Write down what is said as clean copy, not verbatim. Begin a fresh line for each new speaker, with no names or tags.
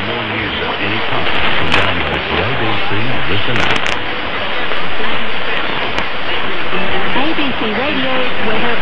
For more news at any time, download the ABC Listen app.
ABC Radio weather